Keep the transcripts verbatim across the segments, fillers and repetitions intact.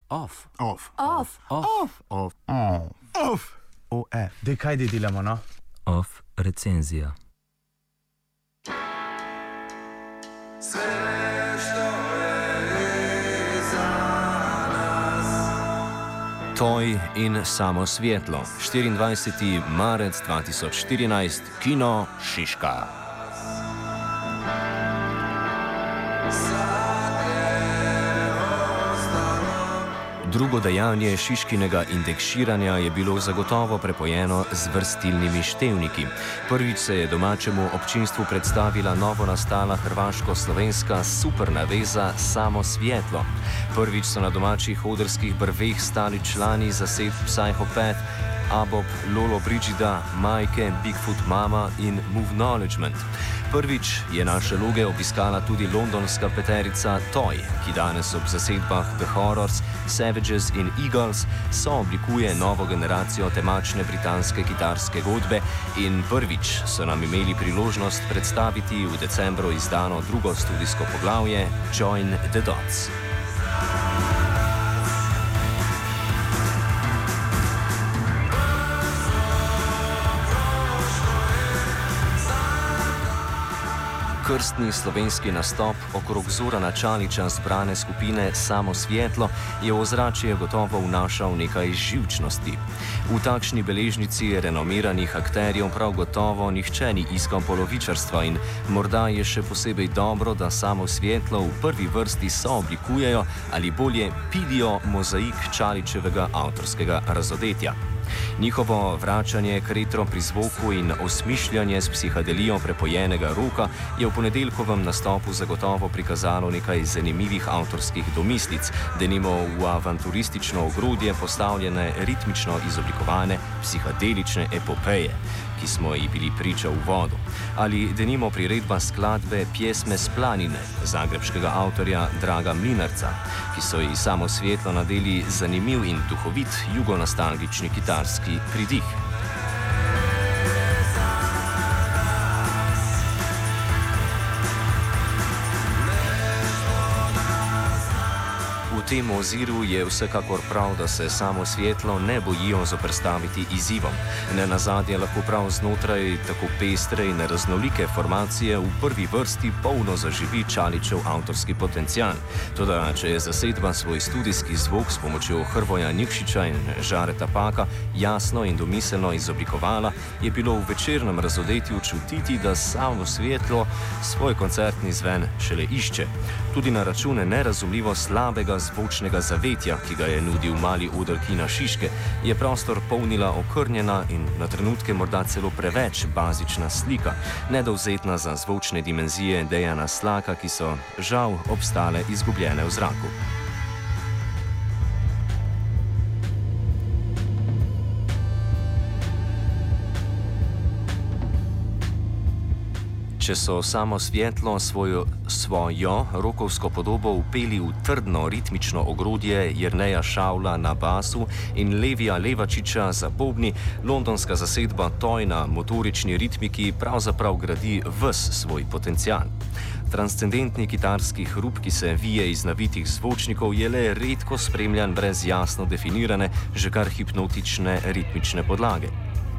Off. Off. Off. Off. Off. Off. Off. O F. Dej, kaj dej delamo, no? Off recenzija. Toj in samo svetlo. štiriindvajseti marec dva tisoč štirinajst, kino Šiška. Drugo dejanje Šiškinega indekširanja je bilo zagotovo prepojeno z vrstilnimi števniki. Prvič se je domačemu občinstvu predstavila novo nastala hrvaško-slovenska supernaveza Samo svetlo. Prvič so na domačih odrskih brveh stali člani zasedb Psycho Pat, Abob, Lolo Brigida, Majke, Bigfoot Mama in Move Knowledgement. Prvič je naše loge obiskala tudi londonska peterica Toy, ki danes ob zasedbah The Horrors, Savages in Eagles sooblikuje novo generacijo temačne britanske kitarske godbe in prvič so nam imeli priložnost predstaviti v decembru izdano drugo studijsko poglavje Join the Dots. Krstni slovenski nastop okrog Zorana Čaliča zbrane skupine Samo svetlo je v ozračje gotovo vnašal nekaj živčnosti. V takšni beležnici renomiranih akterjev prav gotovo nihče ni iskal polovičarstva in morda je še posebej dobro, da Samo svetlo v prvi vrsti sooblikujejo ali bolje pilijo mozaik Čaličevega avtorskega razodetja. Njihovo vračanje k retro prizvoku in osmišljanje s psihadelijo prepojenega roka je v ponedeljkovem nastopu zagotovo prikazalo nekaj zanimivih avtorskih domislic, denimo v avanturistično ogrodje postavljene ritmično izoblikovane psihadelične epopeje, ki smo ji bili priča v vodu, ali denimo priredba skladbe Pjesme s planine zagrebškega avtorja Draga Mlinarca, ki so ji Samo svetlo nadeli zanimiv in duhovit jugonostalgični kitarski pridih. V tem oziru je vsekakor prav, da se Samo svetlo ne bojijo zoperstaviti izzivom. Ne nazadnje lahko prav znotraj tako pestre in raznolike formacije v prvi vrsti polno zaživi Čaličev avtorski potencial. Toda, če je zasedba svoj studijski zvok s pomočjo Hrvoja Nikšiča in Žareta Paka jasno in domiselno izoblikovala, je bilo v večernem razodetju čutiti, da Samo svetlo svoj koncertni zven šele išče. Tudi na račune nerazumljivo slabega zvočnega zavetja, ki ga je nudil mali oder kina Šiške, je prostor polnila okrnjena in na trenutke morda celo preveč bazična slika, nedovzetna za zvočne dimenzije Dejana Slaka, ki so žal obstale izgubljene v zraku. Če so Samo svetlo svojo, svojo rokovsko podobo upeli v trdno ritmično ogrodje Jerneja Šavla na basu in Levija Levačiča za bobni, londonska zasedba Toy na motorični ritmiki pravzaprav gradi ves svoj potencial. Transcendentni kitarski hrup, ki se vije iz navitih zvočnikov, je le redko spremljan brez jasno definirane, že kar hipnotične ritmične podlage.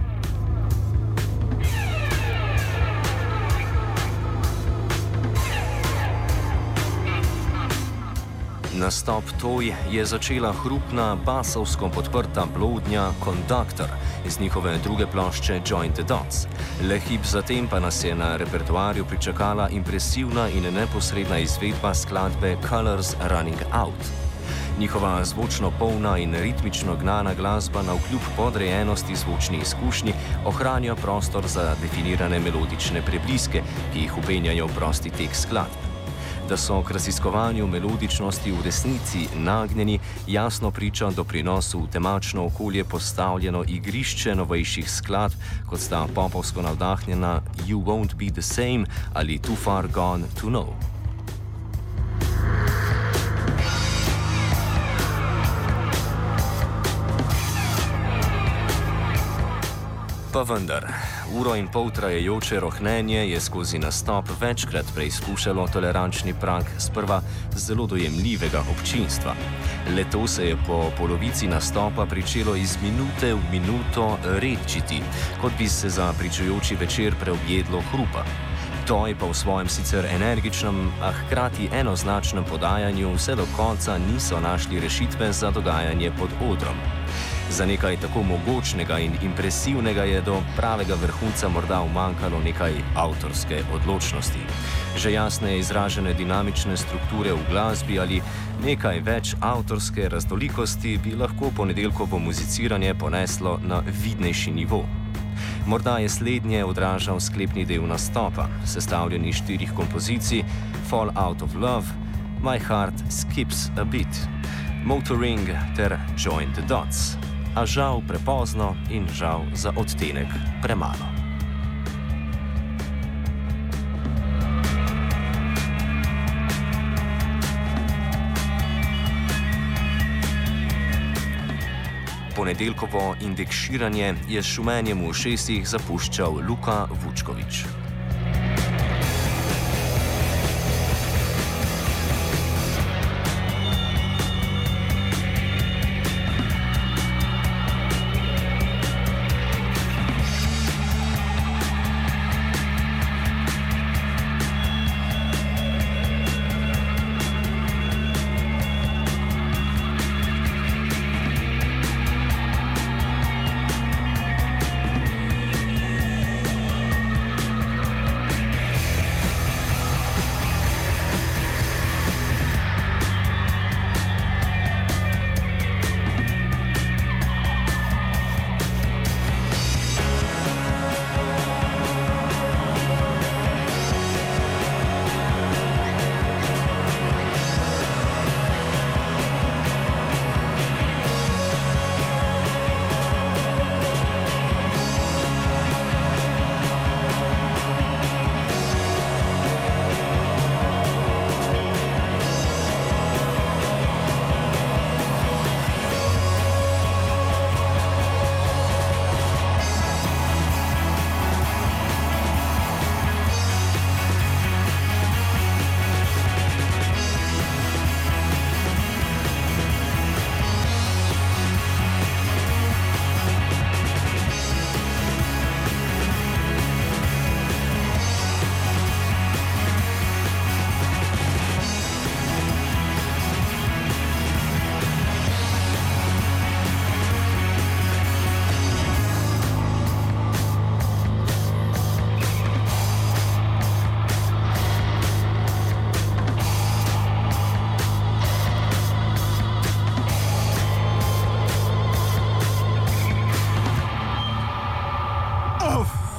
Nastop Toy je začela hrupna, basovsko podprta blodnja Conductor iz njihove druge plošče Join the Dots. Le hip zatem pa nas je na repertoarju pričakala impresivna in neposredna izvedba skladbe Colors Running Out. Njihova zvočno polna in ritmično gnana glasba navkljub podrejenosti zvočni izkušnji ohranja prostor za definirane melodične prebliske, ki jih upenjajo v prosti tek skladb. Da so k raziskovanju melodičnosti v resnici nagnjeni, jasno priča doprinosu v temačno okolje postavljeno igrišče novejših skladb, kot sta popovsko navdahnjena You Won't Be the Same ali Too Far Gone to Know. Pa vendar, uro in pol trajajoče rohnenje je skozi nastop večkrat preizkušalo tolerančni prag sprva zelo dojemljivega občinstva. Leto se je po polovici nastopa pričelo iz minute v minuto redčiti, kot bi se za pričujoči večer preobjedlo hrupa. Toj pa v svojem sicer energičnem, a hkrati enoznačnem podajanju vse do konca niso našli rešitve za dogajanje pod odrom. Za nekaj tako mogočnega in impresivnega je do pravega vrhunca morda umanjkalo nekaj avtorske odločnosti. Že jasne izražene dinamične strukture v glasbi ali nekaj več avtorske raznolikosti bi lahko ponedeljkovo muziciranje poneslo na vidnejši nivo. Morda je slednje odražal sklepni del nastopa, sestavljen iz štirih kompozicij: Fall Out of Love, My Heart Skips a Beat, Motoring ter Join the Dots. A žal prepozno in žal za odtenek premalo. Ponedeljkovo indekširanje je s šumenjem v ušesih zapuščal Luka Vučković.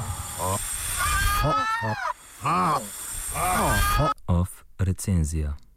Off recenzija.